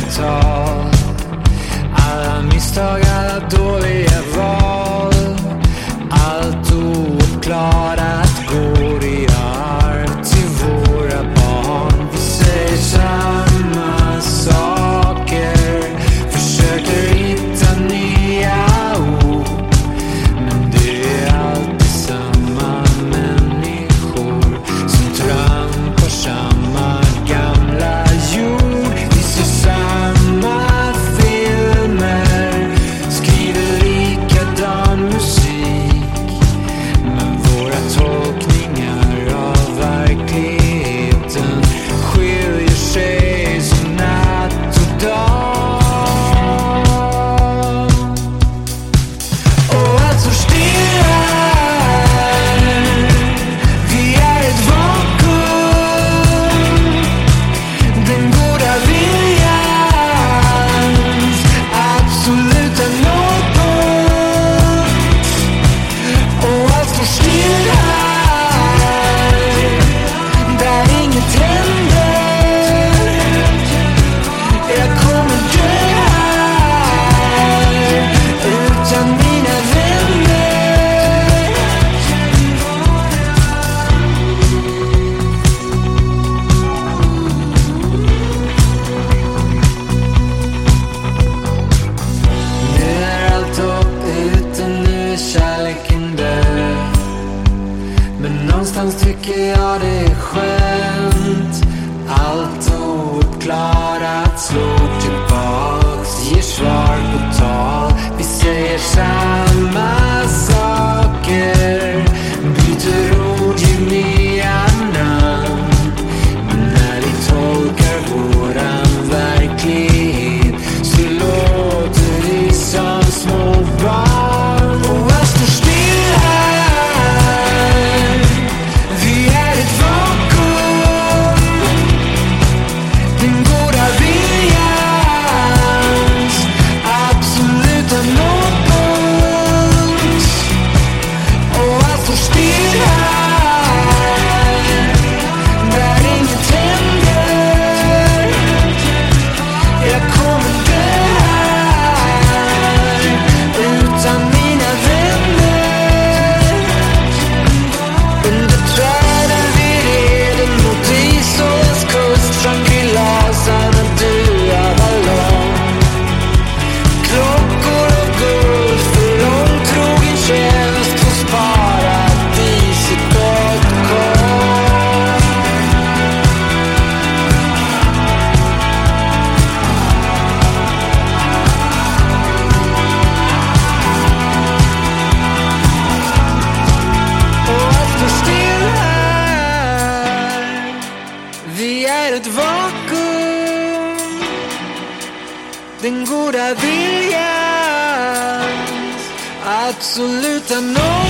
tal. Alla misstag, alla dåliga val. Allt ouppklarat går i arv till våra barn. Vi säger samma saker, försöker hitta nya ord, men det är alltid samma människor som trampar samma gamla jord. Vi ser samma filmer, skriver likadan musik, men våra tolkningar av verkligheten skiljer sig som natt och dag. Och allt står stilla, vi är ett vakuum. Den goda viljans absoluta nollpunkt. Och allt står stilla, där inget händer. Jag kommer dö här utan mina vänner. Nu är allt upp utan nu är kärleken död. Men någonstans tycker jag det är skönt. Allt ouppklarat slår tillbaks, ger svar på tal. Vi säger samma saker, byter ord, ger nya namn. Men när vi tolkar våran verklighet så låter vi som små barn. Och allt står stilla, vi är ett vakuum. Den goda viljans absoluta nollpunkt. Och allt står stilla, där inget händer. Jag kommer dö här utan mina vänner. Under träden vid Eden mot Islands kust, Shangri-Lasan och Dua-ballong. Klockor och guld för långtrogen tjänst hos paradiset.com. Och allt står stilla, vi är ett vakuum. Den goda viljans absoluta noll.